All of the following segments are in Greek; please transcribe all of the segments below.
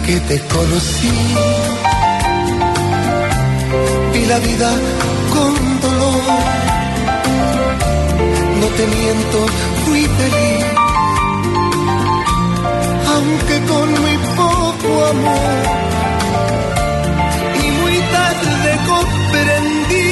que te conocí. Vi la vida con dolor. No te miento, fui feliz, aunque con muy poco amor. Y muy tarde comprendí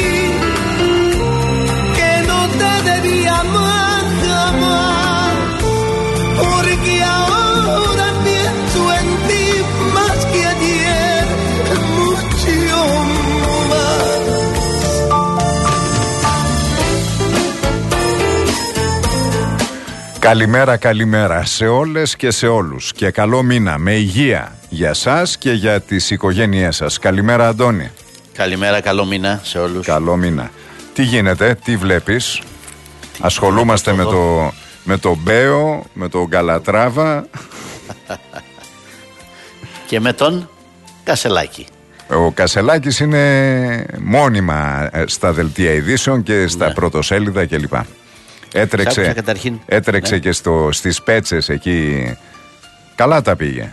que no te debía amar jamás, porque ahora pienso en ti más que ayer, mucho más. Καλημέρα, καλημέρα σε όλες και σε όλους και καλό μήνα με υγεία για σας και για τις οικογένειές σας. Καλημέρα Αντώνη. Καλημέρα, καλό μήνα σε όλους. Καλό μήνα. Τι γίνεται, τι βλέπεις? Ασχολούμαστε με το Μπέο, με τον Καλατράβα και με τον Κασελάκη. Ο Κασελάκης είναι μόνιμα στα δελτία ειδήσεων και στα πρωτοσέλιδα κλπ. Έτρεξε και στις Πέτσες εκεί. Καλά τα πήγε.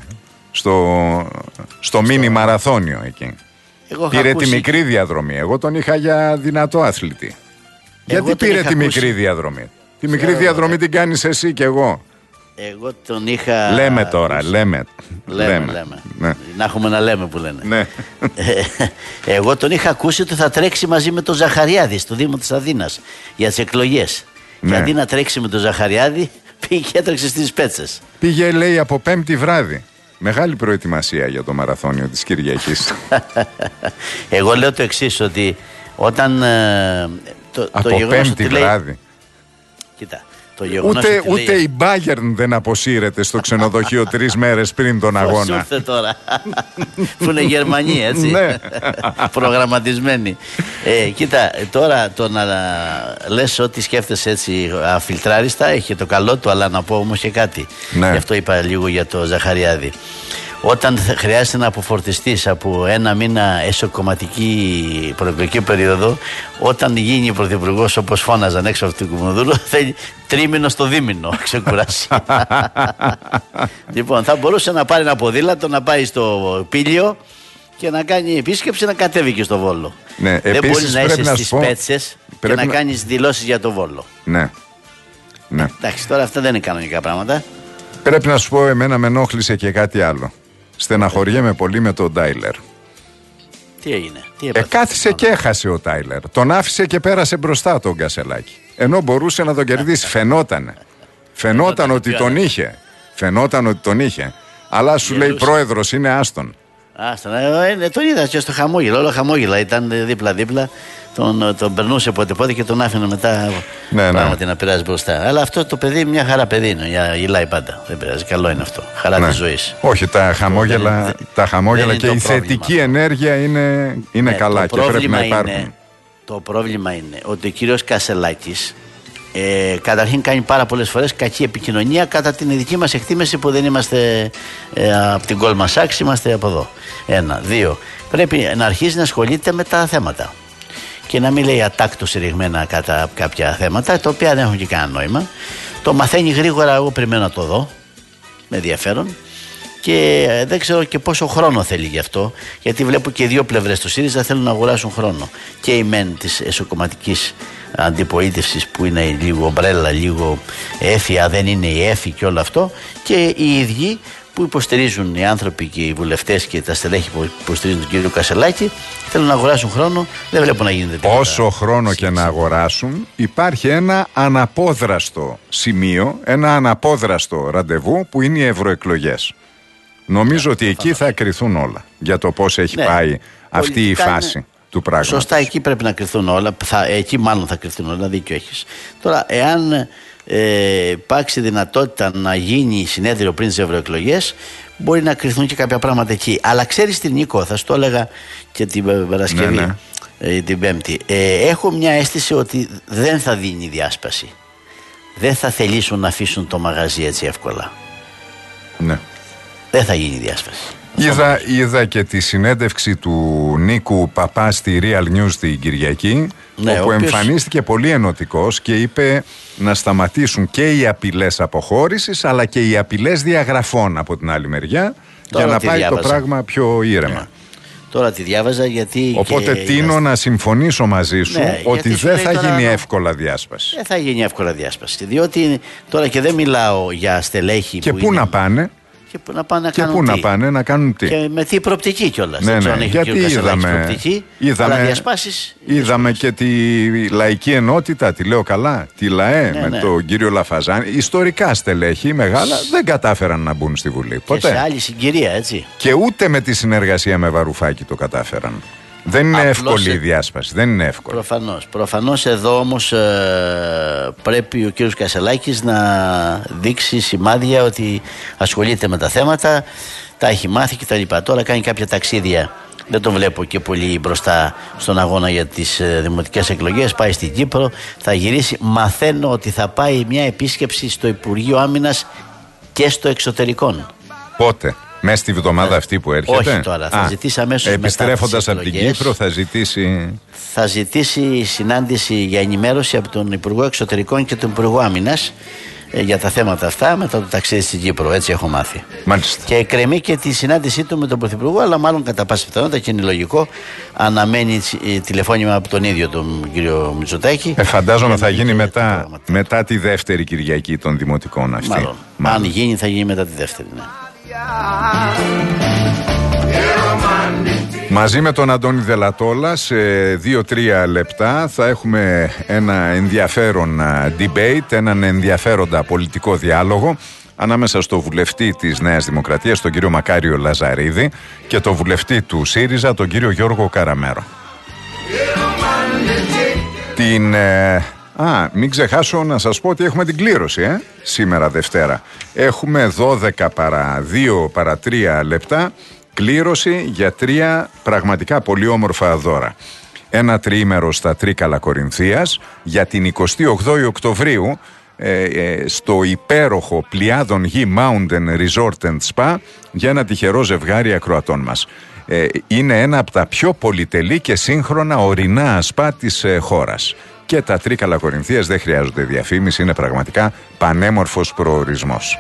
Στο μίνι μαραθώνιο εκεί. Πήρε τη μικρή διαδρομή. Εγώ τον είχα για δυνατό αθλητή. Γιατί πήρε τη μικρή διαδρομή? Τη μικρή διαδρομή την κάνεις εσύ και εγώ. Εγώ τον είχα... Λέμε τώρα, λέμε. Ναι. Να έχουμε να λέμε που λένε. Ναι. Εγώ τον είχα ακούσει ότι θα τρέξει μαζί με τον Ζαχαριάδη στο Δήμο της Αθήνας για τις εκλογές. Ναι. Και αντί να τρέξει με τον Ζαχαριάδη, πήγε και έτρεξε στις Πέτσες. Πήγε, λέει, από Πέμπτη βράδυ. Μεγάλη προετοιμασία για το μαραθώνιο της Κυριακής. Εγώ λέω το εξής, ότι όταν από Πέμπτη βράδυ. Κοίτα, το γεγονός ούτε η Bayern δεν αποσύρεται στο ξενοδοχείο 3 μέρες πριν τον αγώνα. Πώς ήρθε τώρα? Που είναι Γερμανοί, έτσι. Ναι. Προγραμματισμένοι. Κοίτα, τώρα το να λες ό,τι σκέφτεσαι έτσι αφιλτράριστα έχει το καλό του, αλλά να πω όμως και κάτι. Ναι. Γι' αυτό είπα λίγο για το Ζαχαριάδη. Όταν χρειάζεται να αποφορτιστείς από ένα μήνα εσωκομματική προεκλογική περίοδο, όταν γίνει πρωθυπουργός όπως φώναζαν έξω από την Κουμουνδούρου, θέλει τρίμηνο στο δίμηνο ξεκουράσει. Λοιπόν, θα μπορούσε να πάρει ένα ποδήλατο, να πάει στο Πήλιο και να κάνει επίσκεψη, να κατέβει και στο Βόλο. Ναι, δεν μπορείς να είσαι στις Πέτσες και να κάνεις δηλώσεις για το Βόλο. Ναι. Εντάξει, τώρα αυτά δεν είναι κανονικά πράγματα. Πρέπει να σου πω, εμένα με ενόχλησε και κάτι άλλο. Στεναχωριέμαι πολύ με τον Τάιλερ. Τι έγινε? Κάθισε και έχασε ο Τάιλερ. Τον άφησε και πέρασε μπροστά τον Κασελάκη. Ενώ μπορούσε να τον κερδίσει. Φαινόταν ότι τον είχε. Αλλά σου λέει πρόεδρος είναι άστον. Τον είδα και στο χαμόγελο. Όλο χαμόγελα. Ήταν δίπλα-δίπλα. Τον περνούσε πότε και τον άφηνε μετά πράγματι να πειράζει μπροστά. Αλλά αυτό το παιδί μια χαρά παιδί είναι. Γελάει πάντα. Δεν πειράζει. Καλό είναι αυτό. Χαρά της ζωής. Όχι, τα χαμόγελα και η θετική ενέργεια είναι καλά και πρέπει να υπάρχουν. Το πρόβλημα είναι ότι ο κύριος Κασελάκης καταρχήν κάνει πάρα πολλές φορές κακή επικοινωνία κατά την δική μας εκτίμηση που δεν είμαστε από την Goldman Sachs, είμαστε από εδώ. 1, 2. Πρέπει να αρχίσει να ασχολείται με τα θέματα και να μην λέει ατάκτως συρριγμένα κατά κάποια θέματα τα οποία δεν έχουν και κανένα νόημα. Το μαθαίνει γρήγορα, εγώ περιμένω να το δω με ενδιαφέρον και δεν ξέρω και πόσο χρόνο θέλει γι' αυτό, γιατί βλέπω και δύο πλευρές του ΣΥΡΙΖΑ θέλουν να αγοράσουν χρόνο, και η μεν της εσωκομματικής αντιπολίτευσης που είναι λίγο ομπρέλα, λίγο έφια, δεν είναι η έφη και όλο αυτό, και οι ίδιοι που υποστηρίζουν οι άνθρωποι και οι βουλευτές και τα στελέχη που υποστηρίζουν τον κύριο Κασελάκη θέλουν να αγοράσουν χρόνο, δεν βλέπω να γίνεται τίποτα. Όσο χρόνο και να αγοράσουν, υπάρχει ένα αναπόδραστο σημείο, ένα αναπόδραστο ραντεβού που είναι οι ευρωεκλογές. Νομίζω ότι εκεί θα κριθούν όλα για το πώς έχει πάει αυτή η φάση του πράγματος. Σωστά, εκεί πρέπει να κριθούν όλα. Εκεί μάλλον θα κριθούν όλα, δίκιο έχεις. Τώρα, εάν υπάρξει δυνατότητα να γίνει συνέδριο πριν τις ευρωεκλογές, μπορεί να κριθούν και κάποια πράγματα εκεί. Αλλά ξέρεις τι, Νίκο, θα σου το έλεγα και την Παρασκευή, την Πέμπτη. Έχω μια αίσθηση ότι δεν θα δίνει διάσπαση. Δεν θα θελήσουν να αφήσουν το μαγαζί έτσι εύκολα. Ναι. Δεν θα γίνει διάσπαση. Είδα και τη συνέντευξη του Νίκου Παπά στη Real News την Κυριακή, όπου εμφανίστηκε πολύ ενωτικός και είπε να σταματήσουν και οι απειλές αποχώρησης αλλά και οι απειλές διαγραφών από την άλλη μεριά, για να πάει το πράγμα πιο ήρεμα. Ναι. Τώρα τη διάβαζα γιατί. Οπότε τείνω να συμφωνήσω μαζί σου ότι δεν θα γίνει εύκολα διάσπαση. Δεν θα γίνει εύκολα διάσπαση. Διότι τώρα και δεν μιλάω για στελέχη. Και πού να πάνε. Και πού να πάνε να κάνουν τι. Και με τι προοπτική κιόλας. Ναι, γιατί είδαμε και τη λαϊκή ενότητα, τη λέω καλά, τη ΛΑΕ με τον κύριο Λαφαζάνη. Ιστορικά στελέχη μεγάλα δεν κατάφεραν να μπουν στη Βουλή. Ποτέ. Και σε άλλη συγκυρία, έτσι. Και ούτε με τη συνεργασία με Βαρουφάκη το κατάφεραν. Δεν είναι εύκολη η διάσπαση, δεν είναι εύκολη. Προφανώς εδώ όμως πρέπει ο κύριος Κασελάκης να δείξει σημάδια ότι ασχολείται με τα θέματα, τα έχει μάθει κτλ. Τώρα κάνει κάποια ταξίδια, δεν τον βλέπω και πολύ μπροστά στον αγώνα για τις δημοτικές εκλογές, πάει στην Κύπρο, θα γυρίσει, μαθαίνω ότι θα πάει μια επίσκεψη στο Υπουργείο Άμυνας και στο εξωτερικών. Πότε? Μέσα στη βδομάδα αυτή που έρχεται. Όχι τώρα, θα ζητήσει αμέσως επιστρέφοντας από την Κύπρο θα ζητήσει. Θα ζητήσει συνάντηση για ενημέρωση από τον Υπουργό Εξωτερικών και τον Υπουργό Άμυνας για τα θέματα αυτά μετά το ταξίδι στην Κύπρο, έτσι έχω μάθει. Μάλιστα. Και εκκρεμεί και τη συνάντησή του με τον Πρωθυπουργό, αλλά μάλλον κατά πάσα πιθανότητα και είναι λογικό αναμένει τηλεφώνημα από τον ίδιο τον κύριο Μητσοτάκη. Φαντάζομαι θα γίνει μετά τη δεύτερη Κυριακή των Δημοτικών αυτή. Μάλλον. Αν γίνει θα γίνει μετά τη δεύτερη, ναι. Μαζί με τον Αντώνη Δελατόλα σε 2-3 λεπτά θα έχουμε ένα ενδιαφέρον debate, έναν ενδιαφέροντα πολιτικό διάλογο ανάμεσα στο βουλευτή της Νέας Δημοκρατίας, τον κύριο Μακάριο Λαζαρίδη, και το βουλευτή του ΣΥΡΙΖΑ, τον κύριο Γιώργο Καραμέρο. Μην ξεχάσω να σας πω ότι έχουμε την κλήρωση σήμερα Δευτέρα. Έχουμε 12 παρά 2 παρά 3 λεπτά κλήρωση για 3 πραγματικά πολύ όμορφα δώρα. Ένα τριήμερο στα Τρίκαλα Κορινθίας για την 28η Οκτωβρίου στο υπέροχο Πλιάδων Γη Mountain Resort and Spa για ένα τυχερό ζευγάρι ακροατών μας. Είναι ένα από τα πιο πολυτελή και σύγχρονα ορεινά σπα της χώρας. Και τα Τρίκαλα Κορινθίας δεν χρειάζονται διαφήμιση, είναι πραγματικά πανέμορφος προορισμός.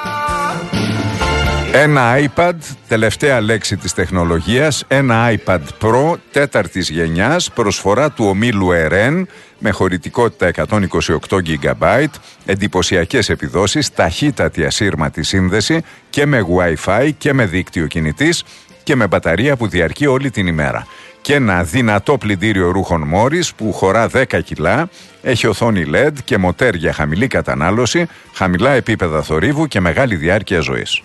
Ένα iPad, τελευταία λέξη της τεχνολογίας, ένα iPad Pro 4ης γενιάς, προσφορά του ομίλου EREN με χωρητικότητα 128 GB, εντυπωσιακές επιδόσεις, ταχύτατη ασύρματη σύνδεση και με Wi-Fi και με δίκτυο κινητής και με μπαταρία που διαρκεί όλη την ημέρα. Και ένα δυνατό πλυντήριο ρούχων Morris που χωρά 10 κιλά, έχει οθόνη LED και μοτέρ για χαμηλή κατανάλωση, χαμηλά επίπεδα θορύβου και μεγάλη διάρκεια ζωής.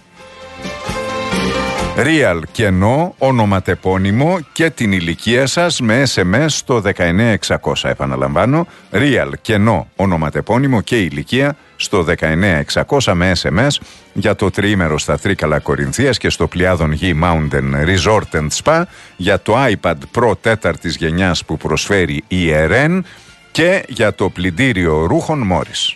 Real κενό, ονοματεπώνυμο και την ηλικία σας με SMS στο 19600. Επαναλαμβάνω, Real κενό, ονοματεπώνυμο και ηλικία στο 19600 με SMS για το τριήμερο στα Τρίκαλα Κορινθίας και στο Πλιάδων Γη Mountain Resort and Spa για το iPad Pro 4ης γενιάς που προσφέρει η EREN και για το πλυντήριο ρούχων Morris.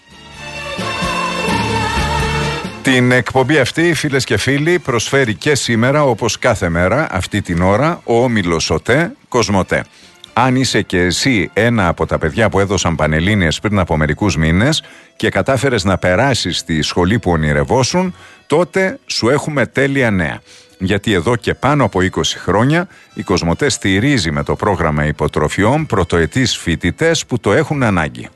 Την εκπομπή αυτή, φίλες και φίλοι, προσφέρει και σήμερα, όπως κάθε μέρα, αυτή την ώρα, ο όμιλος ΟΤΕ Κοσμοτέ. Αν είσαι και εσύ ένα από τα παιδιά που έδωσαν πανελλήνιες πριν από μερικούς μήνες και κατάφερες να περάσεις στη σχολή που ονειρευόσουν, τότε σου έχουμε τέλεια νέα. Γιατί εδώ και πάνω από 20 χρόνια η Κοσμοτέ στηρίζει με το πρόγραμμα υποτροφιών πρωτοετής φοιτητές που το έχουν ανάγκη.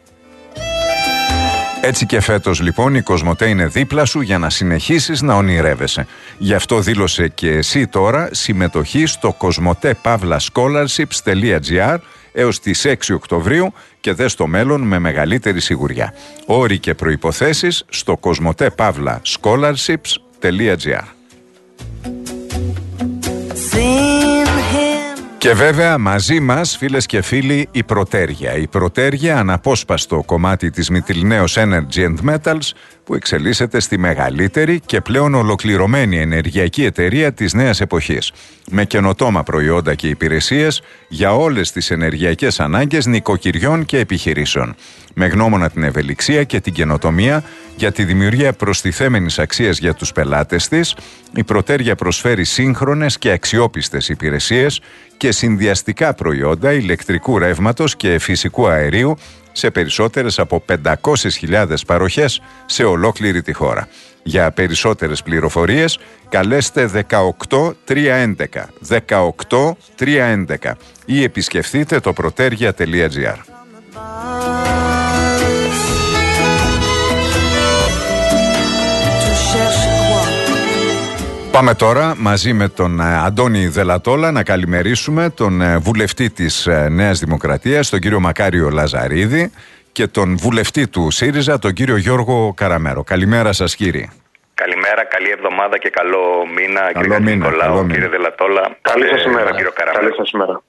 Έτσι και φέτος λοιπόν η Κοσμοτέ είναι δίπλα σου για να συνεχίσεις να ονειρεύεσαι. Γι' αυτό δήλωσε και εσύ τώρα συμμετοχή στο cosmote-scholarships.gr έως τις 6 Οκτωβρίου και δες το μέλλον με μεγαλύτερη σιγουριά. Όροι και προϋποθέσεις στο cosmote-scholarships.gr. Και βέβαια μαζί μας, φίλες και φίλοι, η Πρωτέργεια. Η Πρωτέργεια, αναπόσπαστο κομμάτι της Mytilineos Energy and Metals, που εξελίσσεται στη μεγαλύτερη και πλέον ολοκληρωμένη ενεργειακή εταιρεία της νέας εποχής. Με καινοτόμα προϊόντα και υπηρεσίες για όλες τις ενεργειακές ανάγκες νοικοκυριών και επιχειρήσεων. Με γνώμονα την ευελιξία και την καινοτομία για τη δημιουργία προστιθέμενης αξίας για τους πελάτες της, η Πρωτέργεια προσφέρει σύγχρονες και αξιόπιστες υπηρεσίες και συνδυαστικά προϊόντα ηλεκτρικού ρεύματος και φυσικού αερίου σε περισσότερες από 500.000 παροχές σε ολόκληρη τη χώρα. Για περισσότερες πληροφορίες καλέστε 18311 18311 ή επισκεφτείτε το protergia.gr. Πάμε τώρα μαζί με τον Αντώνη Δελατόλα να καλημερίσουμε τον βουλευτή της Νέας Δημοκρατίας, τον κύριο Μακάριο Λαζαρίδη, και τον βουλευτή του ΣΥΡΙΖΑ, τον κύριο Γιώργο Καραμέρο. Καλημέρα σας, κύριε. Καλημέρα, καλή εβδομάδα και καλό μήνα, κύριε Νικολάου, κύριε Δελατόλα. Καλή σας ημέρα, κύριο Καραμέρο. Καλή σας ημέρα.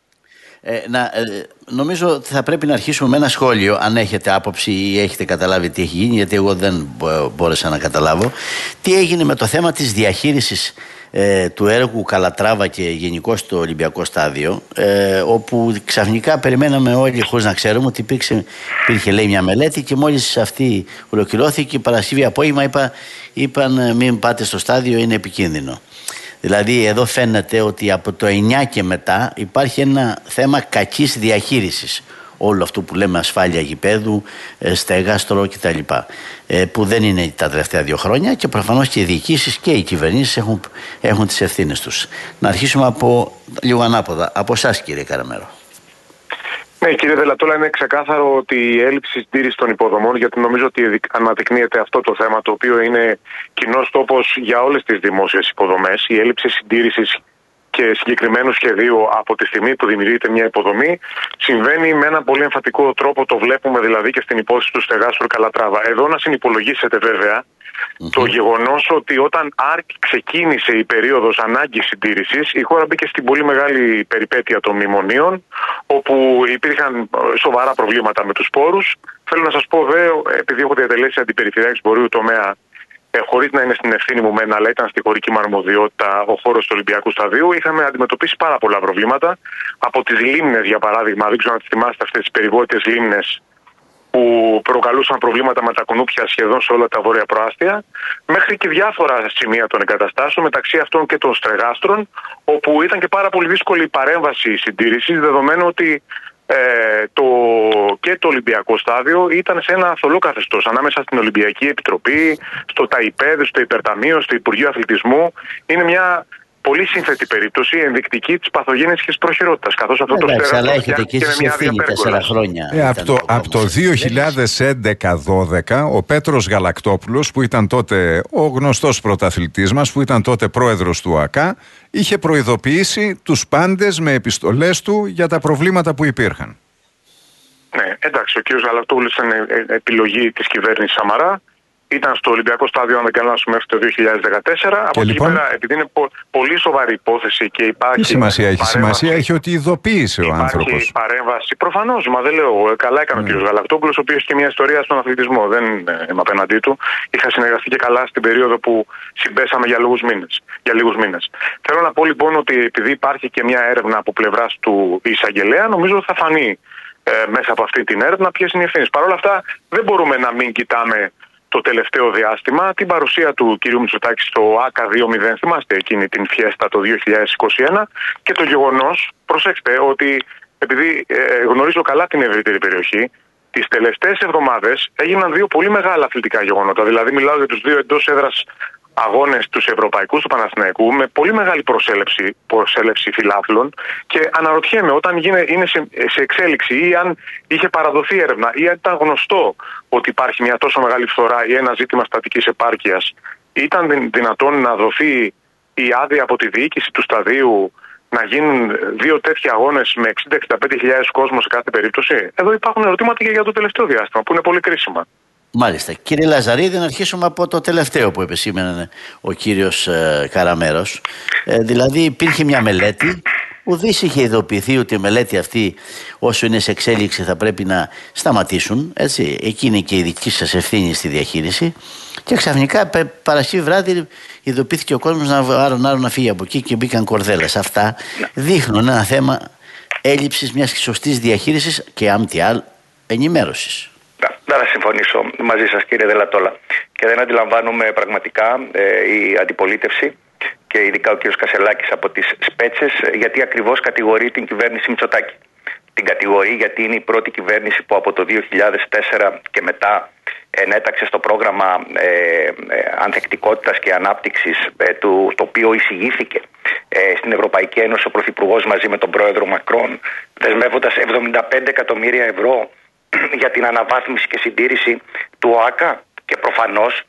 Νομίζω ότι θα πρέπει να αρχίσουμε με ένα σχόλιο, αν έχετε άποψη ή έχετε καταλάβει τι έχει γίνει, γιατί εγώ δεν μπόρεσα να καταλάβω. Τι έγινε με το θέμα της διαχείρισης του έργου Καλατράβα και γενικώς στο Ολυμπιακό Στάδιο, όπου ξαφνικά περιμέναμε όλοι χωρίς να ξέρουμε ότι υπήρχε, λέει, μια μελέτη, και μόλις αυτή ολοκληρώθηκε Παρασκευή απόγευμα είπαν μην πάτε στο στάδιο, είναι επικίνδυνο. Δηλαδή εδώ φαίνεται ότι από το 9 και μετά υπάρχει ένα θέμα κακής διαχείρισης όλου αυτού που λέμε ασφάλεια γηπέδου, στέγαστρο κτλ. Που δεν είναι τα τελευταία 2 χρόνια, και προφανώς και οι διοικήσεις και οι κυβερνήσεις έχουν τις ευθύνες τους. Να αρχίσουμε από λίγο ανάποδα. Από εσάς, κύριε Καραμέρο. Ναι, κύριε Δελατόλα, είναι ξεκάθαρο ότι η έλλειψη συντήρησης των υποδομών, γιατί νομίζω ότι αναδεικνύεται αυτό το θέμα, το οποίο είναι κοινός τόπος για όλες τις δημόσιες υποδομές, η έλλειψη συντήρησης και συγκεκριμένου σχεδίου από τη στιγμή που δημιουργείται μια υποδομή, συμβαίνει με έναν πολύ εμφατικό τρόπο. Το βλέπουμε δηλαδή και στην υπόθεση του στεγάστρου Καλατράβα. Εδώ να συνυπολογίσετε βέβαια το γεγονός ότι όταν ξεκίνησε η περίοδος ανάγκης συντήρησης, η χώρα μπήκε στην πολύ μεγάλη περιπέτεια των μνημονίων, όπου υπήρχαν σοβαρά προβλήματα με τους πόρους. Θέλω να σας πω, επειδή έχω διατελέσει αντιπεριφερειάρχης βορείου τομέα, χωρίς να είναι στην ευθύνη μου μένα, αλλά ήταν στη χωρική μου αρμοδιότητα ο χώρος του Ολυμπιακού Σταδίου, είχαμε αντιμετωπίσει πάρα πολλά προβλήματα. Από τις λίμνες, για παράδειγμα, δεν ξέρω αν τις θυμάστε αυτές τις περιβόητες λίμνες που προκαλούσαν προβλήματα με τα κουνούπια σχεδόν σε όλα τα βόρεια προάστια, μέχρι και διάφορα σημεία των εγκαταστάσεων, μεταξύ αυτών και των στεγάστρων, όπου ήταν και πάρα πολύ δύσκολη η παρέμβαση συντήρησης, δεδομένου ότι και το Ολυμπιακό Στάδιο ήταν σε ένα θολό καθεστώς ανάμεσα στην Ολυμπιακή Επιτροπή, στο ΤΑΙΠΕΔ, στο Υπερταμείο, στο Υπουργείο Αθλητισμού. Είναι μια πολύ σύνθετη περίπτωση, ενδεικτική της παθογένειας και της προχειρότητας. Καθώς αυτό το στέγαστρο φτιάχτηκε με μια διαπέρκολα. Από το 2011-12 ο Πέτρος Γαλακτόπουλος, που ήταν τότε ο γνωστός πρωταθλητής μας, που ήταν τότε πρόεδρος του ΟΑΚΑ, είχε προειδοποιήσει τους πάντες με επιστολές του για τα προβλήματα που υπήρχαν. Ναι, εντάξει, ο κ. Γαλακτόπουλος ήταν επιλογή της κυβέρνησης Σαμαρά. Ήταν στο Ολυμπιακό Στάδιο, αν δεν κάνω λάθος, μέχρι το 2014. Από εκεί πέρα, επειδή είναι πολύ σοβαρή υπόθεση και υπάρχει. Τι σημασία έχει? Σημασία έχει ότι ειδοποίησε ο άνθρωπος. Υπάρχει παρέμβαση. Προφανώς, μα δεν λέω. Καλά έκανε ο κ. Γαλακτόπουλος, ο οποίος έχει και μια ιστορία στον αθλητισμό. Δεν είμαι απέναντί του. Είχα συνεργαστεί και καλά στην περίοδο που συμπέσαμε για λίγους μήνες. Θέλω να πω λοιπόν ότι επειδή υπάρχει και μια έρευνα από πλευράς του εισαγγελέα, νομίζω ότι θα φανεί μέσα από αυτή την έρευνα ποιες είναι οι ευθύνες. Παρ' όλα αυτά, δεν μπορούμε να μην κοιτάμε το τελευταίο διάστημα την παρουσία του κ. Μητσοτάκη στο ΆΚΑ 2.0, θυμάστε εκείνη την φιέστα το 2021, και το γεγονός, προσέξτε, ότι επειδή γνωρίζω καλά την ευρύτερη περιοχή, τις τελευταίες εβδομάδες έγιναν 2 πολύ μεγάλα αθλητικά γεγονότα. Δηλαδή μιλάω για τους 2 εντός έδρας αγώνες τους ευρωπαϊκούς του Παναθηναϊκού με πολύ μεγάλη προσέλευση φιλάθλων, και αναρωτιέμαι, όταν είναι σε εξέλιξη ή αν είχε παραδοθεί έρευνα ή αν ήταν γνωστό ότι υπάρχει μια τόσο μεγάλη φθορά ή ένα ζήτημα στατικής επάρκειας, ήταν δυνατόν να δοθεί η άδεια από τη διοίκηση του σταδίου να γίνουν 2 τέτοιοι αγώνες με 60-65.000 κόσμο σε κάθε περίπτωση? Εδώ υπάρχουν ερωτήματα και για το τελευταίο διάστημα που είναι πολύ κρίσιμα. Μάλιστα. Κύριε Λαζαρίδη, να αρχίσουμε από το τελευταίο που επεσήμενε ο κύριος Καραμέρος. Δηλαδή υπήρχε μια μελέτη, ουδής είχε ειδοποιηθεί ότι η μελέτη αυτή όσο είναι σε εξέλιξη θα πρέπει να σταματήσουν. Έτσι. Εκεί είναι και η δική σας ευθύνη στη διαχείριση. Και ξαφνικά Παρασκευή βράδυ ειδοποιήθηκε ο κόσμος να φύγει από εκεί και μπήκαν κορδέλες. Αυτά δείχνουν ένα θέμα έλλειψης μιας σωστής διαχείρισης και άμτια ενημέρωσης. Να συμφωνήσω μαζί σας, κύριε Δελατόλα, και δεν αντιλαμβάνομαι πραγματικά η αντιπολίτευση και ειδικά ο κύριος Κασελάκης από τις Σπέτσες γιατί ακριβώς κατηγορεί την κυβέρνηση Μητσοτάκη. την κατηγορεί γιατί είναι η πρώτη κυβέρνηση που από το 2004 και μετά ενέταξε στο πρόγραμμα ανθεκτικότητας και ανάπτυξης, το οποίο εισηγήθηκε στην Ευρωπαϊκή Ένωση ο Πρωθυπουργός μαζί με τον πρόεδρο Μακρόν, δεσμεύοντας 75 εκατομμύρια ευρώ για την αναβάθμιση και συντήρηση του ΟΑΚΑ. Και προφανώς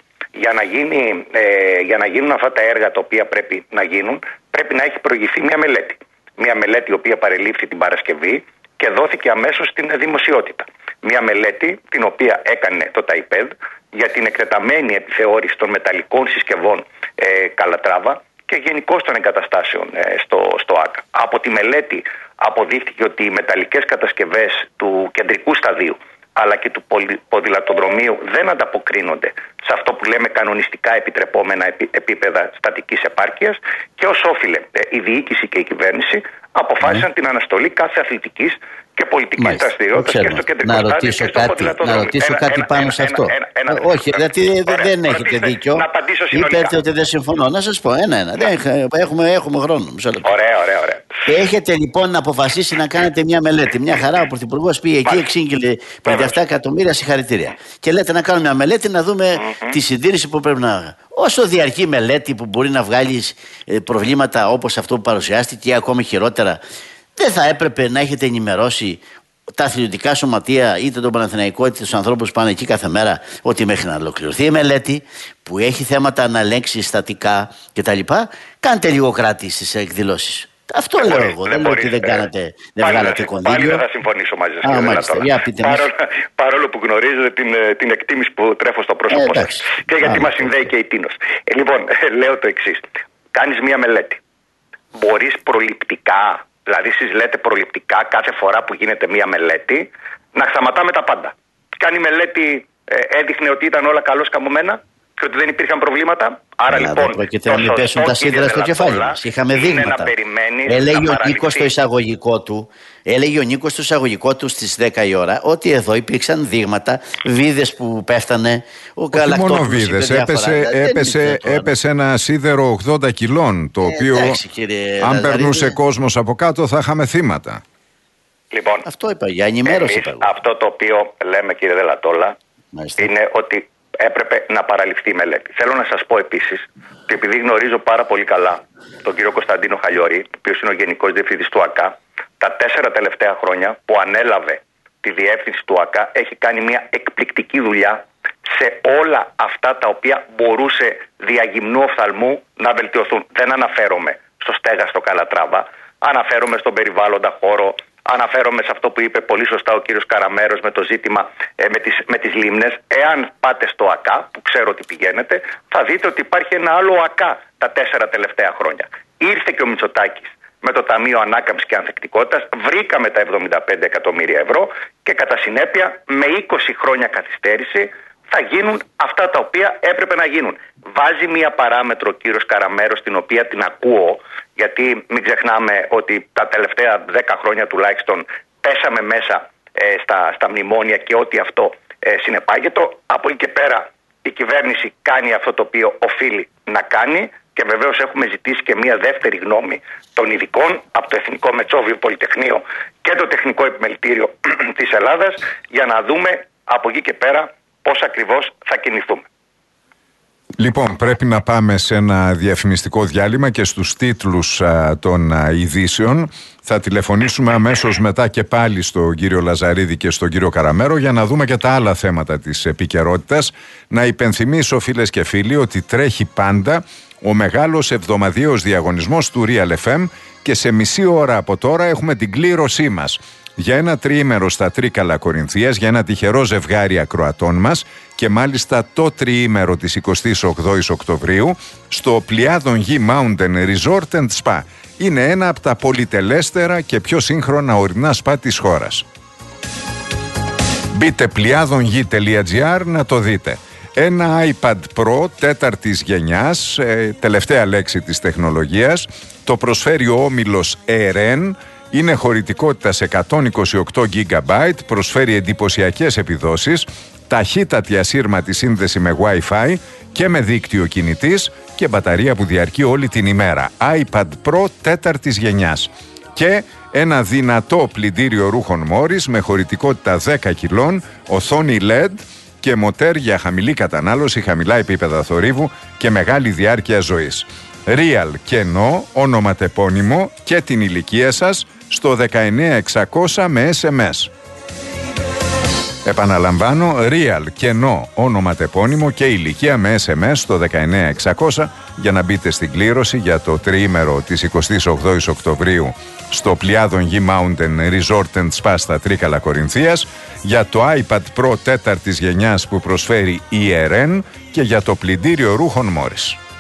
για να γίνουν αυτά τα έργα τα οποία πρέπει να γίνουν, πρέπει να έχει προηγηθεί μια μελέτη. Μια μελέτη η οποία παρελήφθη την Παρασκευή και δόθηκε αμέσως στην δημοσιότητα. Μια μελέτη την οποία έκανε το ΤΑΙΠΕΔ για την εκτεταμένη επιθεώρηση των μεταλλικών συσκευών Καλατράβα και γενικώς των εγκαταστάσεων στο ΆΚΑ. Από τη μελέτη αποδείχθηκε ότι οι μεταλλικές κατασκευές του κεντρικού σταδίου αλλά και του ποδηλατοδρομίου δεν ανταποκρίνονται σε αυτό που λέμε κανονιστικά επιτρεπόμενα επίπεδα στατικής επάρκειας και ως όφιλε η διοίκηση και η κυβέρνηση αποφάσισαν την αναστολή κάθε αθλητικής και πολιτικής δραστηριότητας και στο κεντρικό στάδιο και στο ποδηλατοδρόμιο. Να ρωτήσω κάτι πάνω σε αυτό. Όχι, γιατί δεν έχετε δίκιο. Είπατε ότι δεν συμφωνώ. Να σας πω ένα-ένα. Έχουμε χρόνο. Ωραία. Έχετε λοιπόν αποφασίσει να κάνετε μια μελέτη. Μια χαρά ο Πρωθυπουργός πήγε εκεί, εξήγηλε 57 εκατομμύρια, συγχαρητήρια. Και λέτε να κάνουμε μια μελέτη να δούμε τη συντήρηση που πρέπει να. Όσο διαρκεί μελέτη που μπορεί να βγάλει προβλήματα όπως αυτό που παρουσιάστηκε ή ακόμη χειρότερα, δεν θα έπρεπε να έχετε ενημερώσει τα αθλητικά σωματεία, είτε τον Παναθηναϊκό είτε τους ανθρώπους που πάνε εκεί κάθε μέρα, ότι μέχρι να ολοκληρωθεί η μελέτη που έχει θέματα να ελέγξει στατικά κτλ. Κάντε λίγο κράτη στις εκδηλώσεις. Αυτό λέω εγώ. Δεν λέω ότι δεν βγάλατε κονδύλιο. Πάλι δεν θα συμφωνήσω μαζί σας. Παρόλο που γνωρίζετε την εκτίμηση που τρέφω στο πρόσωπό σας. Και γιατί μας συνδέει και η Τίνος. Λοιπόν, λέω το εξής. Κάνεις μία μελέτη. Μπορείς προληπτικά, δηλαδή εσείς λέτε προληπτικά κάθε φορά που γίνεται μία μελέτη, να σταματάμε τα πάντα. Κάνει μελέτη, έδειχνε ότι ήταν όλα καλώς καμωμένα και ότι δεν υπήρχαν προβλήματα. Άρα λοιπόν. Πρόκειται να μην πέσουν τα σίδερα στο κεφάλι μας. Είχαμε δείγματα. Έλεγε ο Νίκος στο εισαγωγικό του στις 10 η ώρα ότι εδώ υπήρξαν δείγματα, βίδες που πέφτανε. Όχι μόνο βίδες. Έπεσε ένα σίδερο 80 κιλών, το οποίο αν περνούσε κόσμος από κάτω θα είχαμε θύματα. Λοιπόν, αυτό είπα, για ενημέρωση. Αυτό το οποίο λέμε, κύριε Δελατόλα, είναι ότι έπρεπε να παραληφθεί η μελέτη. Θέλω να σας πω επίσης ότι επειδή γνωρίζω πάρα πολύ καλά τον κύριο Κωνσταντίνο Χαλιορή, ο οποίος είναι ο Γενικός Διευθυντής του ΑΚΑ, τα 4 τελευταία χρόνια που ανέλαβε τη διεύθυνση του ΑΚΑ έχει κάνει μια εκπληκτική δουλειά σε όλα αυτά τα οποία μπορούσε διαγυμνού οφθαλμού να βελτιωθούν. Δεν αναφέρομαι στο στέγαστο Καλατράβα, αναφέρομαι στον περιβάλλοντα χώρο, αναφέρομαι σε αυτό που είπε πολύ σωστά ο κύριος Καραμέρος με το ζήτημα με τις λίμνες. Εάν πάτε στο ΑΚΑ, που ξέρω ότι πηγαίνετε, θα δείτε ότι υπάρχει ένα άλλο ΑΚΑ τα 4 τελευταία χρόνια. Ήρθε και ο Μητσοτάκης με το Ταμείο Ανάκαμψης και Ανθεκτικότητας, βρήκαμε τα 75 εκατομμύρια ευρώ και κατά συνέπεια με 20 χρόνια καθυστέρηση θα γίνουν αυτά τα οποία έπρεπε να γίνουν. Βάζει μία παράμετρο ο κύριος Καραμέρος, την οποία την ακούω, γιατί μην ξεχνάμε ότι τα τελευταία 10 χρόνια τουλάχιστον πέσαμε μέσα στα μνημόνια και ό,τι αυτό συνεπάγεται. Από εκεί και πέρα η κυβέρνηση κάνει αυτό το οποίο οφείλει να κάνει και βεβαίως έχουμε ζητήσει και μία δεύτερη γνώμη των ειδικών από το Εθνικό Μετσόβιο Πολυτεχνείο και το Τεχνικό Επιμελητήριο της Ελλάδας για να δούμε από εκεί και πέρα πώς ακριβώς θα κινηθούμε. Λοιπόν, πρέπει να πάμε σε ένα διαφημιστικό διάλειμμα και στους τίτλους των ειδήσεων θα τηλεφωνήσουμε αμέσως μετά και πάλι στον κύριο Λαζαρίδη και στον κύριο Καραμέρο για να δούμε και τα άλλα θέματα της επικαιρότητας. Να υπενθυμίσω, φίλες και φίλοι, ότι τρέχει πάντα ο μεγάλος εβδομαδιαίος διαγωνισμός του Real FM και σε μισή ώρα από τώρα έχουμε την κλήρωσή μας για ένα τριήμερο στα Τρίκαλα Κορινθίας, για ένα τυχερό ζευγάρι ακροατών μας και μάλιστα το τριήμερο της 28ης Οκτωβρίου στο Πλιάδον Γη Mountain Resort and Spa. Είναι ένα από τα πολυτελέστερα και πιο σύγχρονα ορεινά σπα της χώρας. Μπείτε pliadonghi.gr να το δείτε. Ένα iPad Pro 4ης γενιάς, τελευταία λέξη της τεχνολογίας, το προσφέρει ο όμιλος ERN. Είναι χωρητικότητας 128 GB, προσφέρει εντυπωσιακές επιδόσεις, ταχύτατη ασύρματη σύνδεση με Wi-Fi και με δίκτυο κινητής και μπαταρία που διαρκεί όλη την ημέρα. iPad Pro 4ης γενιάς. και ένα δυνατό πλυντήριο ρούχων Μόρις με χωρητικότητα 10 κιλών, οθόνη LED και μοτέρ για χαμηλή κατανάλωση, χαμηλά επίπεδα θορύβου και μεγάλη διάρκεια ζωής. Real και No, ονοματεπώνυμο και την ηλικία σας στο 19600 με SMS. Επαναλαμβάνω, Real και No, ονοματεπώνυμο και ηλικία με SMS στο 19600 για να μπείτε στην κλήρωση για το τριήμερο της 28ης Οκτωβρίου στο Πλιάδον Γη Mountain Resort & Spa στα Τρίκαλα Κορινθίας, για το iPad Pro 4ης γενιάς που προσφέρει η ERN και για το πλυντήριο ρούχων Morris.